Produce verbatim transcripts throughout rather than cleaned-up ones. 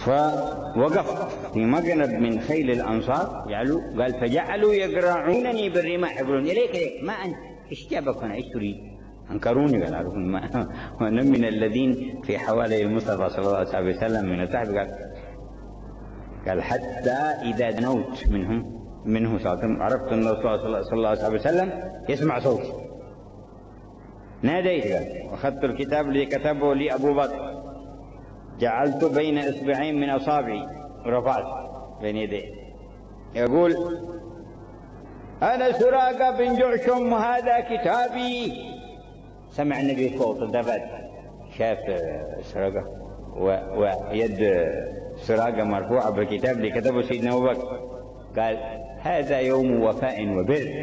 فوقفت في مقنب من خيل الأنصار يعلو، قال فجعلوا يقرعونني بالرماح يقولون إليك إليك ما أنت إيش جابك هنا إيش تريد؟ أنكروني، قال عرفون وأنا من الذين في حوالي المصطفى صلى الله عليه وسلم من الصحابة. قال قال حتى إذا دنوت منهم منه صلى الله عليه وسلم عرفت أن الرسول صلى الله عليه وسلم يسمع صوتي، ناديت وأخذت الكتاب الذي كتبه لي أبو بكر، جعلت بين إصبعين من أصابعي ورفعت بين يديه، يقول أنا سراقة بن جعشم وهذا كتابي. سمع النبي صوت التفت شاف سراقة ويد سراقة مرفوعة بالكتاب اللي كتبه سيدنا أبو بكر، قال هذا يوم وفاء وبر،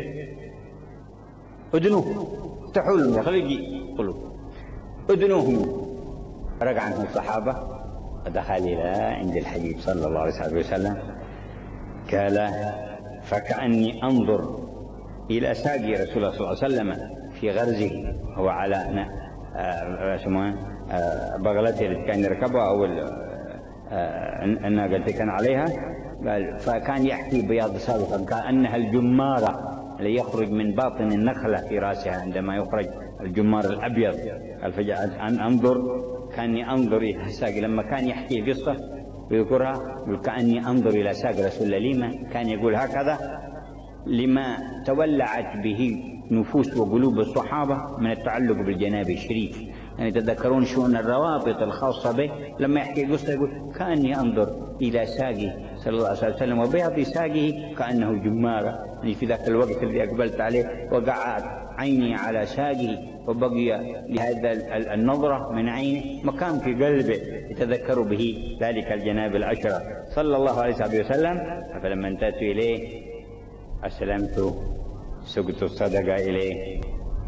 ادنوه افتحوا لهم خليه يجي قلوا ادنوهم. رجع عنه الصحابة ودخل إلى عند الحبيب صلى الله عليه وسلم، قال فكأني أنظر إلى ساق رسول الله صلى الله عليه وسلم في غرزه، هو على بغلته التي كان يركبها أو الناقة التي كان عليها، قال فكان يحكي بياض سابقا كأنها الجمارة اللي يخرج من باطن النخلة في رأسها عندما يخرج الجمار الأبيض. قال فجعلت أن أنظر كأني أنظر إلى ساق، لما كان يحكي قصة ويذكرها يقول كأني أنظر إلى ساق رسول الله. لما كان يقول هكذا؟ لما تولعت به نفوس وقلوب الصحابة من التعلق بالجناب الشريف، يعني تذكرون شؤون الروابط الخاصة به. لما يحكي قصة يقول كأني أنظر إلى ساقه صلى الله عليه وسلم وبياض ساقه كأنه جمارة، يعني في ذاك الوقت الذي أقبلت عليه وقعت عيني على ساقه وبقي لهذا النظرة من عينه مكان في قلبه يتذكر به ذلك الجناب العشرة صلى الله عليه وسلم. فلما انتهت إليه أسلمت، سقت الصدقة إليه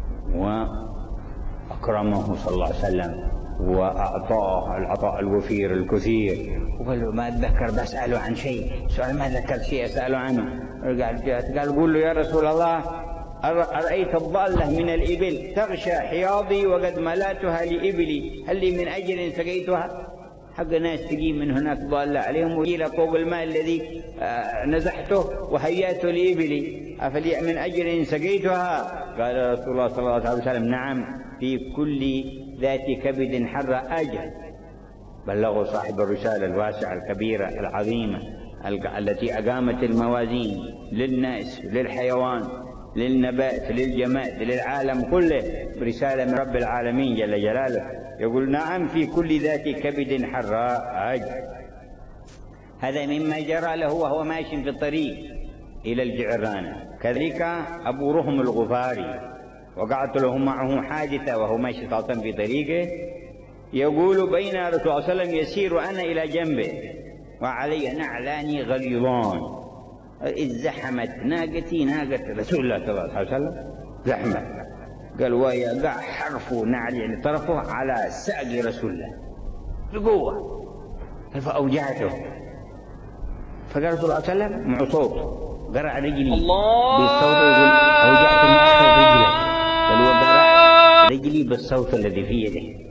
وأكرمه صلى الله عليه وسلم وأعطاه العطاء الوفير الكثير. وقال له ما أتذكر بسأله عن شيء، سؤال ما ذكرت شيء أسأله عنه. قال قول له يا رسول الله أرأيت الضالة من الإبل تغشى حياضي وقد ملاتها لإبلي، هل لي من أجر سقيتها؟ حق ناس تجي من هناك ضالة عليهم وإلى طوب الماء الذي نزحته وهيأته لإبلي، أفلي من أجر سقيتها؟ قال رسول الله صلى الله عليه وسلم نعم في كل ذات كبد حر أجر. بلغوا صاحب الرسالة الواسعة الكبيرة العظيمة التي أقامت الموازين للناس للحيوان للنبات للجماد للعالم كله برسالة من رب العالمين جل جلاله. يقول نعم في كل ذات كبد حراء أجر. هذا مما جرى له وهو ماشي في الطريق إلى الجعرانة. كذلك أبو رهم الغفاري وقعت له معه حادثة وهو ماشي طاطا في طريقه، يقول بين رسول الله صلى الله عليه وسلم يسير وأنا إلى جنبه وعلي نعلان غليظان، إذ زحمت ناقتي ناقة رسول الله صلى الله عليه وسلم زحمة، قال ويقع حرف نعل يعني طرفه على ساق رسول الله بقوة فأوجعته. فقال رسول الله صلى الله عليه وسلم مع صوت قرع رجلي بالصوت ويقول أوجعتني أخر رجلك، قال وقرع رجلي بالصوت الذي في يده.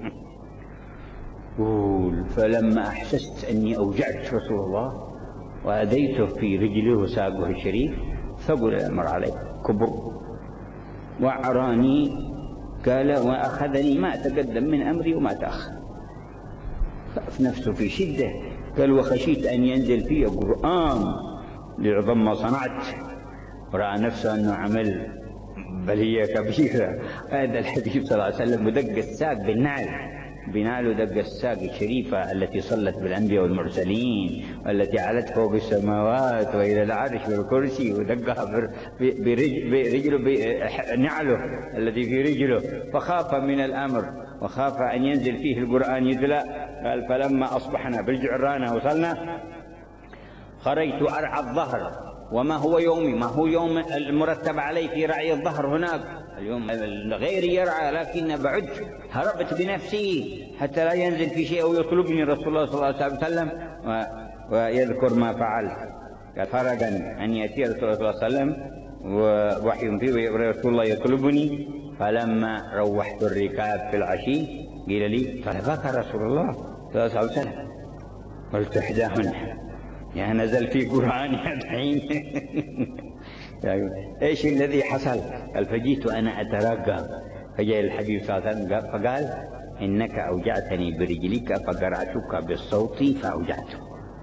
قول فلما أحسست أني أوجعت رسول الله وأذيته في رجله وساقه الشريف ثقل الأمر عليه كبر وعراني، قال وأخذني ما تقدم من أمري وما تأخر، خاف نفسه في شدة. قال وخشيت أن ينزل فيه قرآن لعظم ما صنعت، ورأى نفسه أنه عمل بلية كبيرة. هذا الحبيب صلى الله عليه وسلم ودق الساق بالنعل بناله، دق الساق الشريفة التي صلت بالأنبياء والمرسلين والتي علت فوق السماوات وإلى العرش والكرسي، ودقها برجله بنعله الذي في رجله، فخاف من الأمر وخاف أن ينزل فيه القرآن يتلى. قال فلما أصبحنا بالجعرانة وصلنا خرجت أرعى الظهر، وما هو يومي ما هو يوم المرتب علي في رعي الظهر هناك، اليوم غيري يرعى لكن بعد هربت بنفسي حتى لا ينزل في شيء أو يطلبني رسول الله صلى الله عليه وسلم ويذكر ما فعل. قال فرقا أن يأتي رسول الله صلى الله عليه وسلم ووحي فيه ورسول الله يطلبني. فلما روحت الركاب في العشي قيل لي فرقاك رسول الله صلى الله عليه وسلم، قلت إحداهن يا نزل في قرآن الحين. إيش الذي حصل؟ قال فجيت أنا أترقى، فجاء الحبيب صلى الله عليه وسلم فقال إنك أوجعتني برجلك فقرعتك بالصوت فأوجعتك.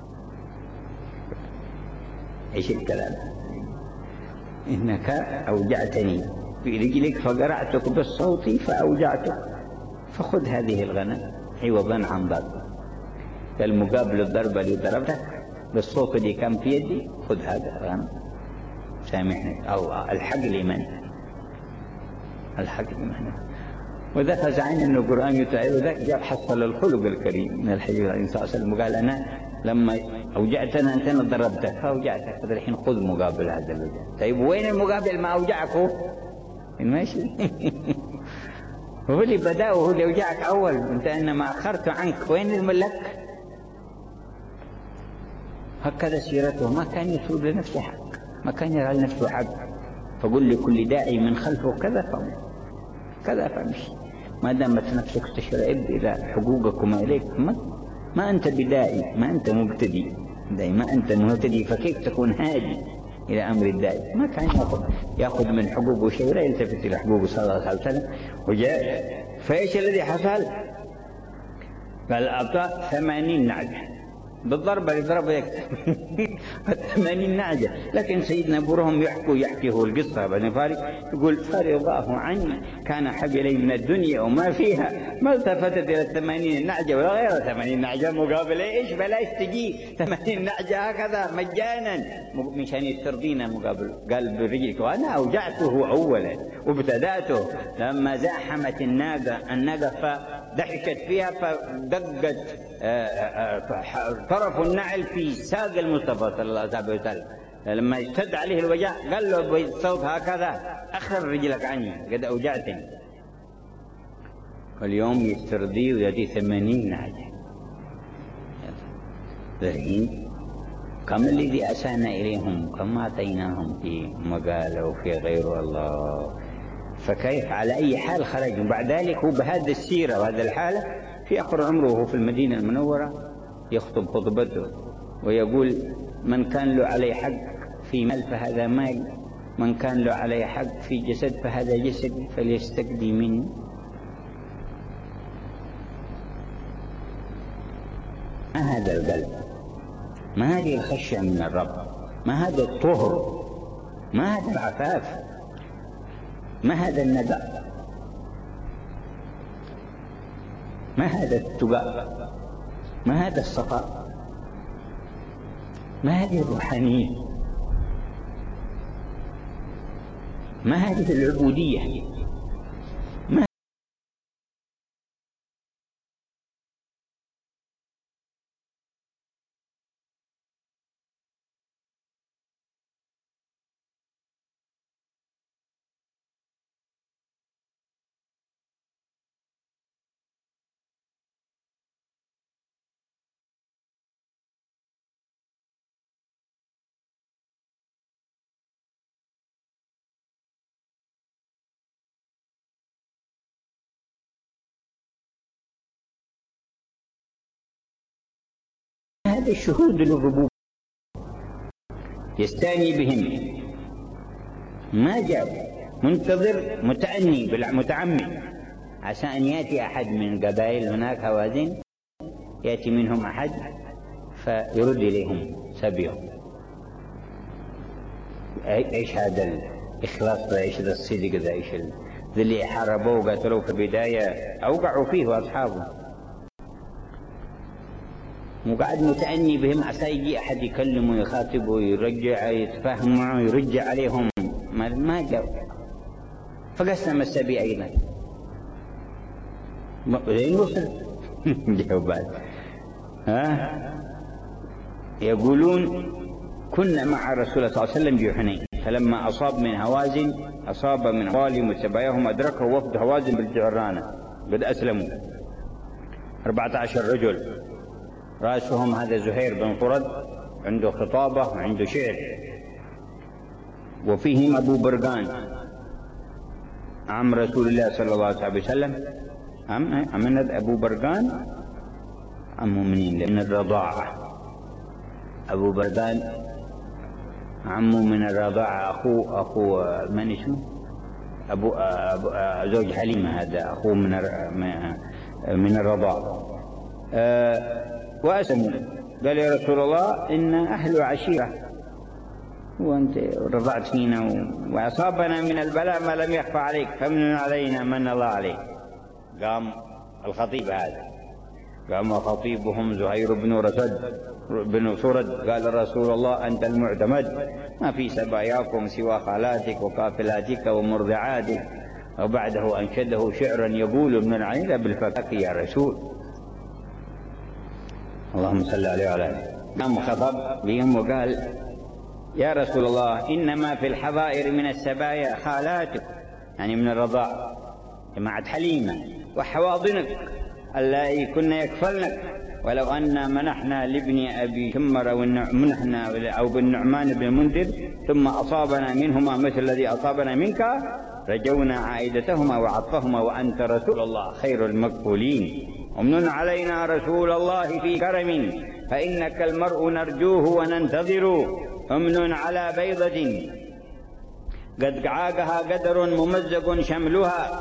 إيش الكلام؟ إنك أوجعتني برجلك فقرعتك بالصوت فأوجعتك، فخذ هذه الغنم عوضا عن ضرب. فالمقابل الضربة اللي ضربتك بالصوت اللي كان في يدي خذ هذا الغنم، سامحني. الله الحق لمن؟ الحق لمن؟ وذا فزعين أن القرآن يتعيد، وذاك جاب حصل الخلق الكريم من الحبيب عليه الصلاة والسلام، وقال أنا لما أوجعتنا أنت ضربتك فأوجعتك، فالحين خذ مقابل هذا الوجع. طيب وين المقابل ما أوجعك هو؟ ماشي. هو اللي بدأ وهو اللي أوجعك أول، أنت إنما أخرت عنك، وين الملك؟ هكذا سيرته، ما كان يسود لنفسه حق، ما كان يرى لنفسه حق. فقل لكل داعي من خلفه كذا فمشي كذا فمشي، ما دامت نفسك تشرئب إلى حقوقك وما إليك، ما, ما أنت بداعي، ما أنت مبتدي، ما أنت مهتدي، فكيف تكون هادي إلى أمر الداعي؟ ما كان يأخذ يأخذ من حقوقه شيء ولا يلتفت إلى حقوقه صلى الله عليه وسلم. وجاء فإيش الذي حصل؟ قال أعطى ثمانين نعجة بالضربة اللي ضربه ثمانين نعجة. لكن سيدنا أبورهم يحكوا يحكي هو القصة بن فارس يقول فرضاه عني كان حب إلي من الدنيا وما فيها، ما التفتت إلى الثمانين النعجة ولا غير ثمانين نعجة مقابل إيش؟ بلاش تجي ثمانين نعجة هكذا مجانا مشان يسترضينا مقابل. قال برجلك، وأنا أوجعته أولا وابتدأته لما زاحمت الناقة الناقة فضحكت فيها فدقت طرف النعل في ساق المصطفى صلى الله عليه وسلم، لما اشتد عليه الوجع قال له بالصوت هكذا أخر رجلك عني قد أوجعتني. واليوم يسترضيه ويأتي ثمانين نعجة. ذرين كم الذي أسانا إليهم كم أعطيناهم في مقالة وفي غير الله. فكيف على أي حال خرج؟ وبعد ذلك هو بهذه السيرة وهذه الحالة في آخر عمره وهو في المدينة المنورة يخطب خطبته ويقول من كان له عليه حق في مال فهذا مال، من كان له عليه حق في جسد فهذا جسد، فليستقدي مني. ما هذا القلب؟ ما هذه الخشية من الرب؟ ما هذا الطهر؟ ما هذا العفاف؟ ما هذا الندى؟ ما هذا التقى؟ ما هذا الصفاء؟ ما هذه الروحانية؟ ما هذه العبودية؟ ما هذا الشهود للربوبية يستاني بهم، ما جاء منتظر متأني بالمتعمد عشان أن يأتي أحد من قبائل هناك هوازن، يأتي منهم أحد فيرد إليهم سبيهم. إيش هذا الإخلاص ده؟ إيش هذا الصدق ده؟ إيش اللي حاربوه وقاتلوه في البداية أوقعوا فيه وأصحابه، وقعد متأني بهم عسى يجي أحد يكلمه يخاطبه يرجع يتفاهم معه يرجع عليهم، ما ما جاء. فقسم السبي أيضا زين وصل جوابات. ها يقولون كنا مع رسول الله صلى الله عليه وسلم في حنين، فلما أصاب من هوازن أصاب من حوالهم وسباياهم أدركه وفد هوازن بالجعرانة قد أسلموا أربعة عشر رجل، رأسهم هذا زهير بن طرد عنده خطابة وعنده شعر، وفيهم أبو برقان عم رسول الله صلى الله عليه وسلم. عم عم أبو برقان عمه منين؟ من الرضاعة. أبو بردان عمه من الرضاعة، أخوه أخو من اسمه؟ أبو, أبو زوج حليمة، هذا أخوه من من الرضاعة. أه وأسلموا، قال يا رسول الله إن أهل عشيرة وأنت رضعت فينا وأصابنا من البلاء ما لم يخفى عليك فمن علينا من الله عليك. قام الخطيب هذا، قام خطيبهم زهير بن رسد بن سرد قال رسول الله أنت المعتمد، ما في سباياكم سوى خالاتك وقافلاتك ومرضعاتك. وبعده أنشده شعرا يقول ابن العيلة بالفكك يا رسول. اللهم صل عليه وعلى آله. قام خطب بهم وقال يا رسول الله إنما في الحظائر من السبايا خالاتك، يعني من الرضاع جماعة حليمة، وحواضنك اللائي كن يكفلنك، ولو أن منحنا لابن أبي شمر أو منحنا أو بالنعمان بن المنذر ثم أصابنا منهما مثل الذي أصابنا منك رجونا عائدتهما وعطفهما وأنت رسول الله خير المكفولين. ومن علينا رسول الله في كرم فإنك المرء نرجوه وننتظر. أمن على بيضة قد عاقها قدر ممزق شملها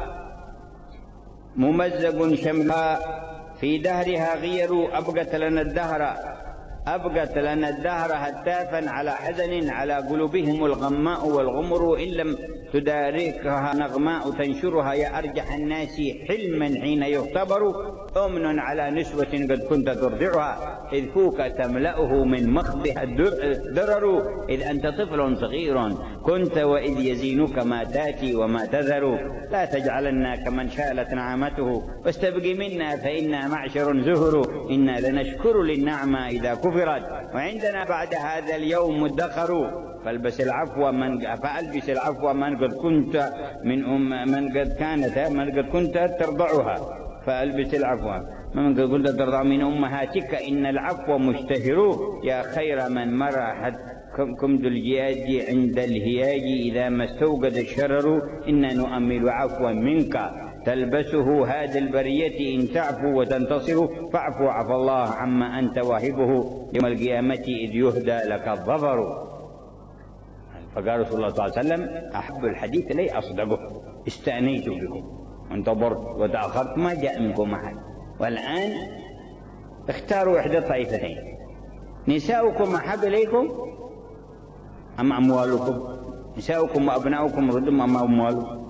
ممزق شملها في دهرها غير أبقت لنا الدهر أبقت لنا الدهر هتافا على حزن على قلوبهم الغماء والغمر إن لم تداركها نغماء تنشرها يا أرجح الناس حلما حين يختبر. أمن على نسوة قد كنت ترضعها إذ فوك تملأه من مخضها الدرر إذ أنت طفل صغير كنت وإذ يزينك ما تاتي وما تذر. لا تجعلنا كمن شالت نعمته واستبق منا فإنا معشر زهر إنا لنشكر للنعمة إذا كفرت وعندنا بعد هذا اليوم مدخر. فالبس العفو من فألبس العفو من قد كنت من أم من قد كانت من قد كنت ترضعها فألبس العفو من قد كنت ترضع من أمهاتك إن العفو مشتهر يا خير من مرحت كمد الجياج عند الهياج إذا ما استوقد الشرر إنا نؤمل عفوا منك تلبسه هذه البرية إن تعفو وتنتصر فاعفو عفى الله عما أنت واهبه يوم القيامة إذ يهدى لك الظفر. فقال رسول الله صلى الله عليه وسلم أحب الحديث لي أصدقه استأنيت بكم وانتظرت وتأخرت ما جاء منكم أحد. والآن اختاروا إحدى الطائفتين نساؤكم أحب إليكم أم أموالكم؟ نساؤكم وأبناؤكم ردم أم أموالكم؟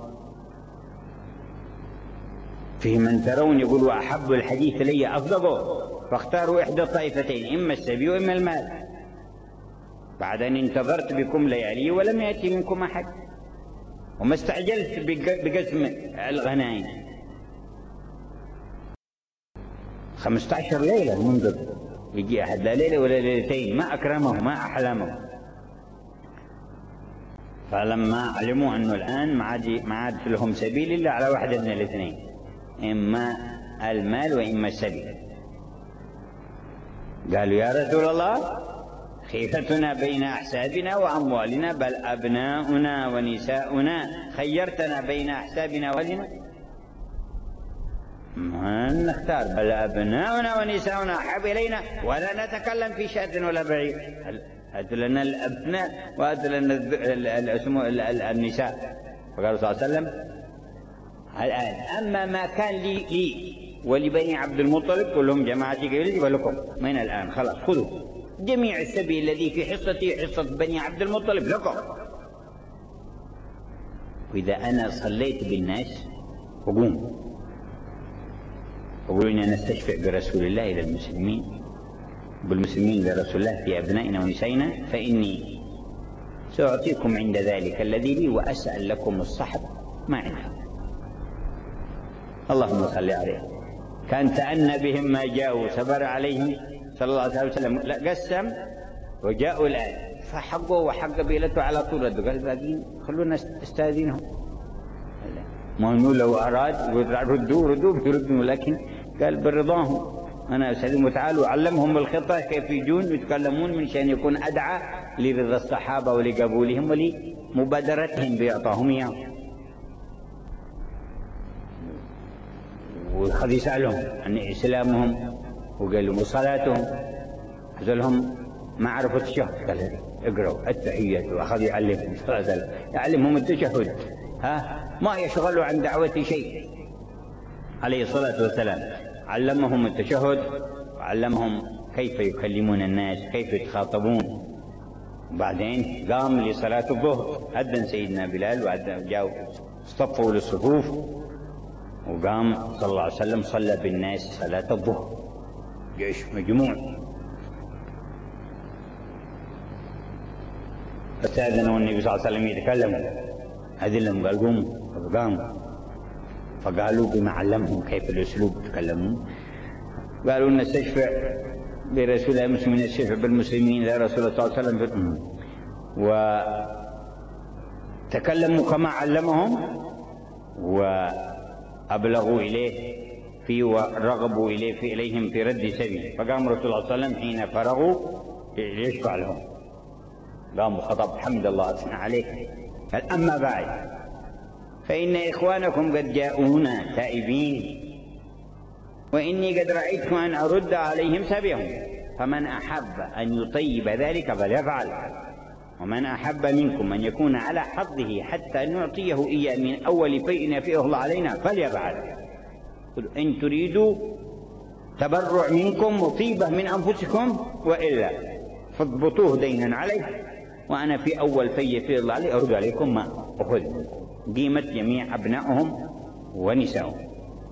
فيه من ترون يقولوا أحب الحديث لي أصدقه فاختاروا إحدى الطائفتين إما السبي وإما المال. بعد أن انتظرت بكم ليالي ولم يأتي منكم أحد وما استعجلت بقسم الغنائم. خمسة عشر ليلة منذ يجي أحد لا ليلة ولا ليلتين ما أكرمه ما أحلمه. فلما علموا أنه الآن ما عاد ما عاد لهم سبيل إلا على واحدة من الاثنين إما المال وإما السبيل قالوا يا رسول الله خيفتنا بين أحسابنا وأموالنا بل أبناؤنا ونساؤنا خيرتنا بين أحسابنا وأموالنا ما نختار بل أبناؤنا ونساؤنا أحب إلينا ولا نتكلم في شاة ولا بعير. هات لنا الأبناء وهات لنا النساء. فقال صلى الله عليه وسلم الآن أما ما كان لي لي ولبني عبد المطلب كلهم جماعتي قبيلتي ولكم من الآن خلاص خذوا جميع السبيل الذي في حصتي حصة بني عبد المطلب لكم. وإذا أنا صليت بالناس أقوم أقول إننا نستشفع برسول الله إلى المسلمين بالمسلمين لرسول الله في أبنائنا ونسائنا فإني سأعطيكم عند ذلك الذي لي وأسأل لكم الصحب ما عندكم. اللهم صل عليه. كان تأنى بهم ما جاءوا صبر عليهم صلى الله عليه وسلم لا قسم وجاءوا الآن فحقوا وحق قبيلته على طول ردوا قال باقيين خلونا استاذنهم ما انه لو أراد ردوا ردوا بيردوا لكن قال برضاهم أنا أسألهم تعالوا علمهم الخطة كيف يجون ويتكلمون من شأن يكون أدعى لرضا الصحابة ولقبولهم ولمبادرتهم بإعطاهم إياه. وخذ يسألهم عن إسلامهم وقال لهم وصلاتهم، لهم ما عرفوا التشهد، قال اقرأوا التحيات، وأخذ يعلمهم صلى الله عليه وسلم يعلمهم التشهد، ها ما يشغلوا عن دعوة شيء عليه الصلاة والسلام. علمهم التشهد وعلمهم كيف يكلمون الناس، كيف يتخاطبون. وبعدين قام لصلاة الظهر، أذن سيدنا بلال وجاءوا اصطفوا للصفوف، وقام صلى الله عليه وسلم صلى بالناس صلاة الظهر، جيش مجموع. فاستأذنوا النبي صلى الله عليه وسلم يتكلموا، أذلهم قال قوموا، فقاموا فقالوا بما علمهم كيف الأسلوب يتكلمون. قالوا نستشفع برسول الله المسلمين، نستشفع بالمسلمين إلى رسول الله صلى الله عليه وسلم، وتكلموا كما علمهم وأبلغوا إليه في ورغبوا إليه في إليهم في رد سبيل. فقام رسول الله صلى الله عليه وسلم حين فرغوا يشفع لهم، قام خطب حمد الله أثنى عليه. قال أما بعد فإن إخوانكم قد جاءونا تائبين، وإني قد رأيتكم أن أرد عليهم سبيهم، فمن أحب أن يطيب ذلك فليفعل، ومن أحب منكم أن يكون على حظه حتى نعطيه إياه من أول فيء يفيه الله علينا فليفعل. إن تريدوا تبرع منكم وطيبة من أنفسكم، وإلا فاضبطوه دينا عليه، وأنا في أول فيء يفيه الله عليه أرد عليكم ما أخذ قيمة جميع أبنائهم ونسائهم.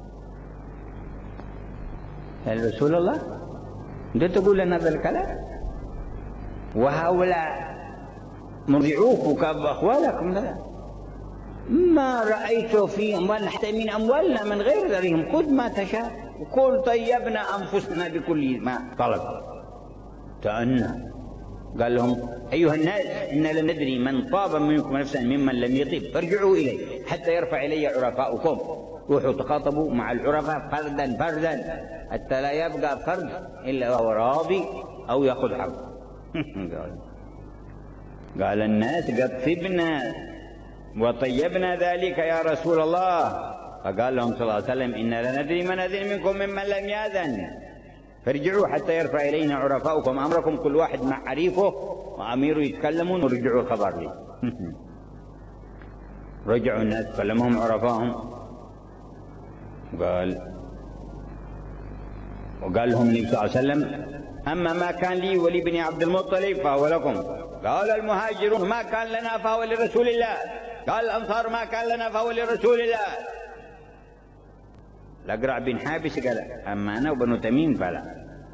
يا رسول الله أنت تقول لنا هذا الكلام وهؤلاء مرضعوك وأخوالكم؟ ما رأيت فيهم ولا حتى من أموالنا من غير ذرهم، خذ ما تشاء وقل طيبنا أنفسنا بكل ما طلب. تأنى قال لهم أيها الناس إنا لندري من طاب منكم نفسا ممن لم يطب فارجعوا إليه حتى يرفع إلي عرفاؤكم. روحوا تخاطبوا مع العرفاء فردا فردا حتى لا يبقى فرد إلا وهو راضي أو يأخذ حقه. قال قال الناس قد طبنا وطيبنا ذلك يا رسول الله. فقال لهم صلى الله عليه وسلم إنا لندري من أذن منكم ممن لم يأذن فارجعوا حتى يرفع إلينا عرفاؤكم أمركم، كل واحد مع عريفه وأميره يتكلمون ورجعوا الخبر لي. رجعوا الناس كلمهم عرفاهم، قال وقال لهم النبي صلى الله عليه وسلم أما ما كان لي ولابن عبد المطلب فهو لكم. قال المهاجرون ما كان لنا فهو لرسول الله. قال الأنصار ما كان لنا فهو لرسول الله. الأقرع بن حابس قال أما أنا وبنو تميم فلا،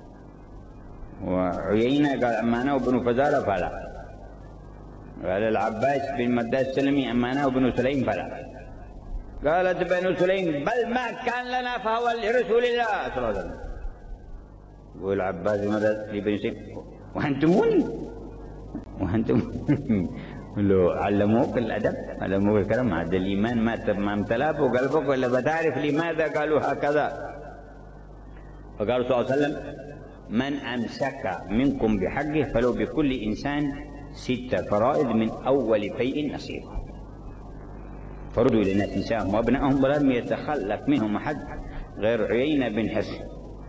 وعيينة قال أما أنا وبنو فزارة فلا، قال العباس بن مداس السلمي أما أنا وبنو سليم فلا. قالت بنو سليم بل ما كان لنا فهو لرسول الله صلى الله عليه وسلم. يقول العباس بن مداس لبني سليم وأنتموني وأنتم لو علموك الأدب علموك الكلام هذا الإيمان ما ما امتلأ قلبك ولا بتعرف لماذا قالوا هكذا. فقال صلى الله عليه وسلم من أمسك منكم بحقه فلو بكل إنسان ست فرائض من أول فيء نصيبا، فردوا إلى الناس نساءهم وأبنائهم ولم يتخلف منهم أحد غير عيينة بن حصن،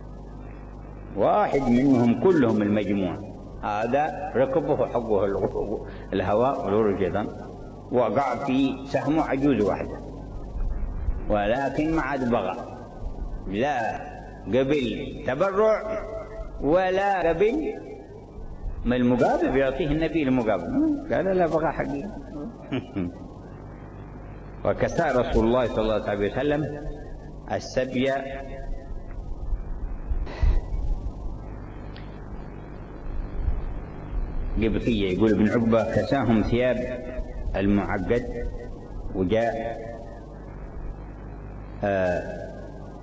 واحد منهم كلهم المجموع هذا ركبه حقه الهواء والورج أيضا، وقع في سهمه عجوز واحدة، ولكن ما عاد بغى، لا قبل تبرع ولا قبل ما المقابل يعطيه النبي المقابل، قال لا بغى حقي. وكسى رسول الله صلى الله عليه وسلم السبي قبطية، يقول ابن عقبة كساهم ثياب المعقد، وجاء آه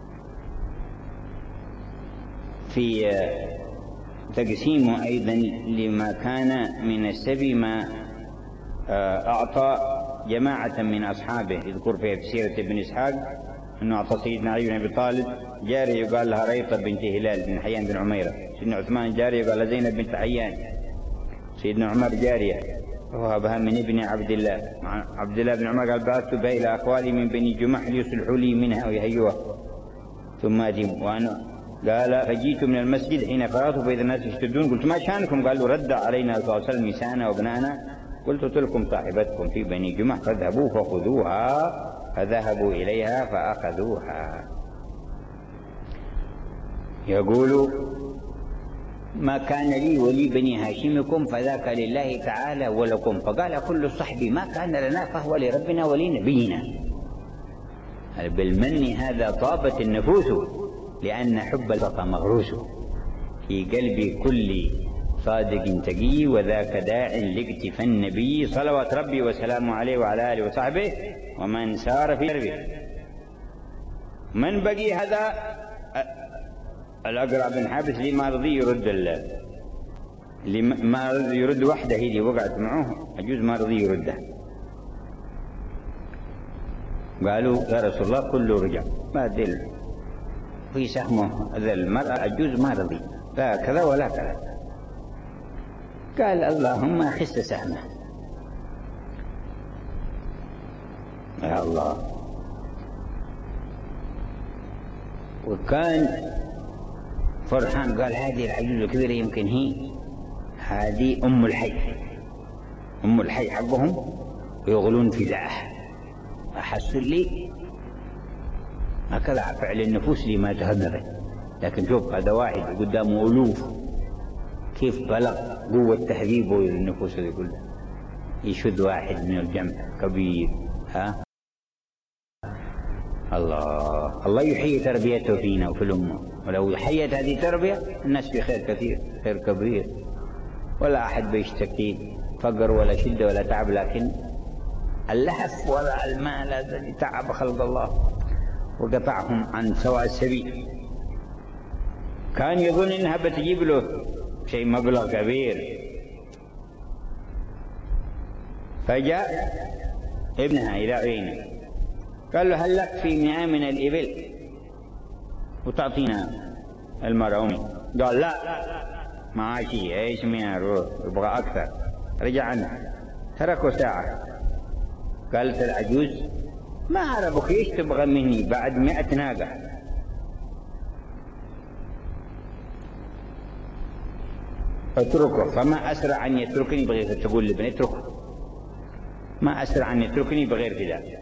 في آه تقسيمه أيضا لما كان من السبي ما آه أعطى جماعة من أصحابه، يذكر في سيرة ابن إسحاق أنه أعطى سيدنا علي بن أبي طالب جارية يقال لها ريطة بنت هلال بن حيان بن عميرة، سيدنا عثمان جارية يقال لها زينب بنت حيان، سيدنا عمر جارية وهبها من ابن عبد الله. عبد الله بن عمر قال بعثت بها إلى أخوالي من بني جمح ليصلحوا لي منها ويهيوها ثم أديم، وأنا قال فجيت من المسجد حين فرغت فإذا الناس يشتدون قلت ما شأنكم؟ قالوا رد علينا صلى الله عليه وسلم نساءنا وابنائنا. قلت تلكم صاحبتكم في بني جمح فاذهبوا فخذوها. فذهبوا إليها فأخذوها. يقول ما كان لي ولي بني هاشمكم فذاك لله تعالى ولكم. فقال كل صحبي ما كان لنا فهو لربنا ولنبينا. بالمن هذا طابت النفوس لأن حب البقى مغروس في قلب كل صادق تقي وذاك داع لاقتفاء النبي صلوات ربي وسلامه عليه وعلى آله وصحبه ومن سار في دربه. من بقي هذا الأقرع بن حابس اللي ما رضي يرد اللي ما رضي يرد وحده هي اللي وقعت معه عجوز ما رضي يردها. قالوا يا رسول الله كله رجع ما دل في سهمه ذا المرأة عجوز ما رضي لا كذا ولا كذا. قال اللهم خس سهمه. يا الله. وكان فرحان قال هذه العجوز الكبيرة يمكن هي هذه أم الحي أم الحي حقهم ويغلون في دعه. أحس لي هكذا فعل النفوس اللي ما تهدرت. لكن شوف هذا واحد قدامه ألوف كيف بلغ قوة تهذيبه للنفوس اللي كلها. يشد واحد من الجنب كبير. ها الله الله يحيي تربيته فينا وفي الأمة. ولو حيت هذه التربية الناس في خير كثير خير كبير. ولا أحد بيشتكي فقر ولا شدة ولا تعب. لكن اللهف ولا المال الذي تعب خلق الله وقطعهم عن سواء السبيل. كان يظن انها بتجيب له شيء مبلغ كبير. فجاء ابنها الى عينه قال له هل لك في مئة من الابل وتعطينا المرأة أمي؟ قال لا معاشي ايش مئة روح يبغى اكثر. رجع عنه تركوا ساعة. قالت العجوز ما أعرفك ايش تبغى مني بعد مئة ناقة. اتركه. فما أسرع أن يتركني بغير تقول لابن اتركه ما أسرع أن يتركني بغير فداء.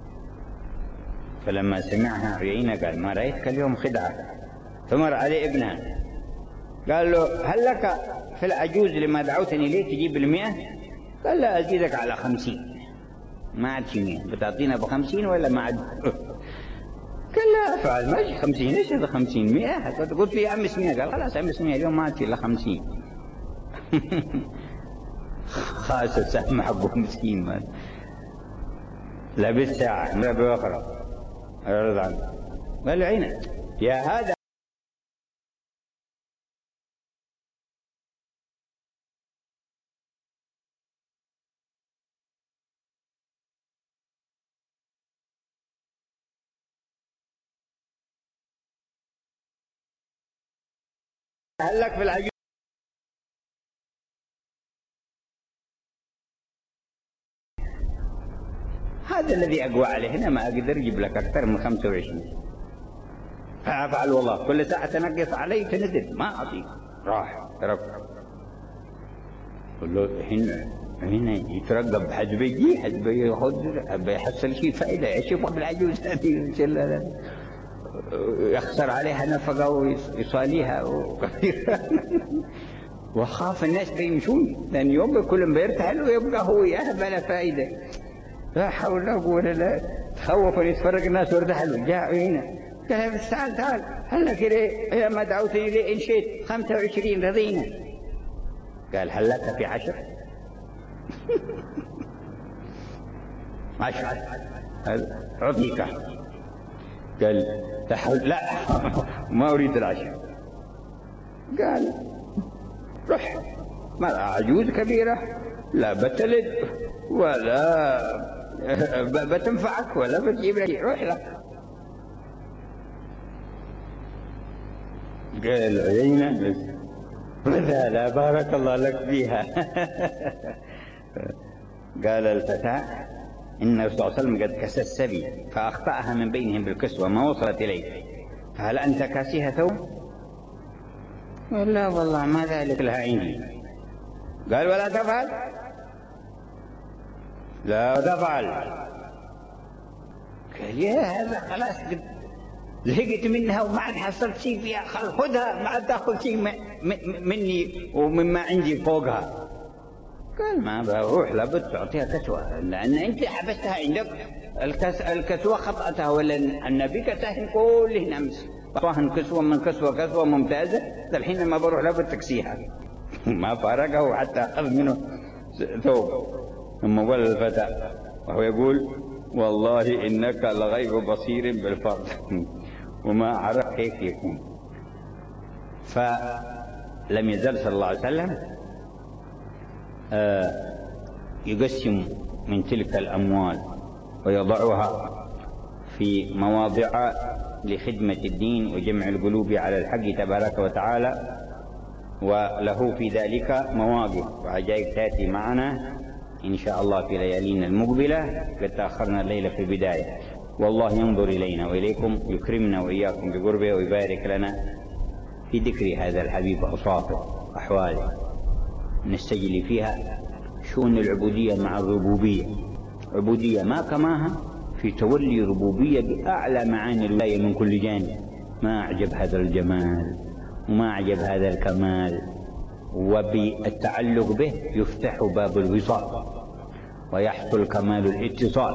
فلما سمعها عيينة قال ما رأيتك اليوم خدعة. فمر عليه ابنها قال له هل لك في العجوز لما دعوتني ليه تجيب المئة؟ قال لا أزيدك على خمسين. ما عاد شي مئة بتعطينا بخمسين ولا ما عاد؟ قال لا افعل ماشي خمسين. ايش هذا خمسين؟ مئة. قلت لي امس مئة. قال خلاص امس مئة اليوم ما عاد الا خمسين. خاص السهم حقه مسكين ما لبس ساعة مرة أخرى أعرض عنه. قال عينه يا هذا هل لك في العجوز؟ هذا الذي أقوى عليه. هنا ما أقدر أجيب لك أكثر من خمسة وعشرين. فأفعل والله كل ساعة تنقص علي تنزل ما أعطيك. راح تركه. قل له هنا هنا يترقب حد بيجي حد بياخذ بيحصل شيء فائدة. يشوفه بالعجوز هذه يخسر عليها نفقة ويصاليها وخاف الناس بيمشون لأن يوم كلهم بيرتحل ويبقى هو ياها بلا فائدة. لا حول ولا قوة إلا بالله. تخوف أن يتفرق الناس ويرتحلوا. جاء هنا قال بس تعال تعال هلا كده إذا ما دعوتني ليه إن شئت خمسة وعشرين رضينا. قال هل لك في عشر؟ عشر أعطيك. قال لا ما أريد العشر. قال روح ما عجوز كبيرة لا بتلد ولا بتنفعك ولا بتجيب لك. روح لك. قال عيينة ماذا لا بارك الله لك فيها. قال الفتاة إن الرسول صلى الله عليه وسلم قد كسى السبي فأخطأها من بينهم بالكسوة ما وصلت إليه هل أنت كاسيها ثوب؟ قال لا والله ما ذلك لها عندي. قال ولا تفعل؟ لا تفعل. قال يا هذا خلاص زهقت منها وما عاد حصلت شيء فيها، خذها ما عاد تاخذ شيء مني ومما عندي فوقها. قال ما بروح لابد تعطيها كسوة، لأن أنت حبستها عندك. الكس... الكسوة خطأتها، ولا النبي كساهن كلهن أمس طاهن كسوة من كسوة كسوة ممتازة، الحين لما بروح لابد تكسيها. ما فارقه حتى أخذ منه ثوب. ثم ولى الفتى وهو يقول والله إنك لغير بصير بالفرد وما عرف كيف يكون. فلم يزل صلى الله عليه وسلم يقسم من تلك الأموال ويضعها في مواضع لخدمة الدين وجمع القلوب على الحق تبارك وتعالى، وله في ذلك مواقف وعجائب تأتي معنا إن شاء الله في ليالينا المقبلة. قد تأخرنا الليلة في البداية، والله ينظر إلينا وإليكم، يكرمنا وإياكم بقربه ويبارك لنا في ذكر هذا الحبيب أوصافه أحواله، نستجلي فيها شؤون العبودية مع الربوبية. عبودية ما كماها في تولي ربوبية بأعلى معاني الولاية من كل جانب. ما أعجب هذا الجمال وما أعجب هذا الكمال، وبالتعلق به يفتح باب الوصال ويحصل كمال الاتصال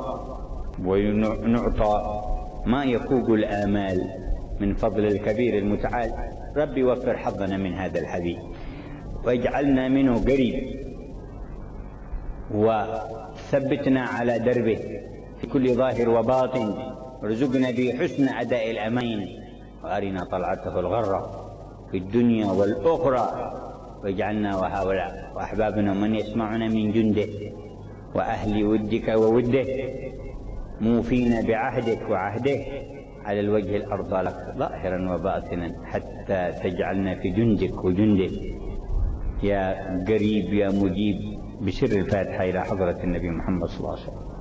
ونعطى ما يفوق الآمال من فضل الكبير المتعال. ربي وفر حظنا من هذا الحبيب واجعلنا منه قريب، وثبتنا على دربه في كل ظاهر وباطن، وارزقنا بحسن أداء الأمين، وأرنا طلعته الغرة في الدنيا والأخرى، واجعلنا وهؤلاء وأحبابنا من يسمعنا من جنده وأهل ودك ووده موفين بعهدك وعهده على الوجه الأرض لك ظاهرا وباطنا، حتى تجعلنا في جندك وجنده يا قريب يا مجيب، بسر الفاتحة إلى حضرة النبي محمد صلى الله عليه وسلم.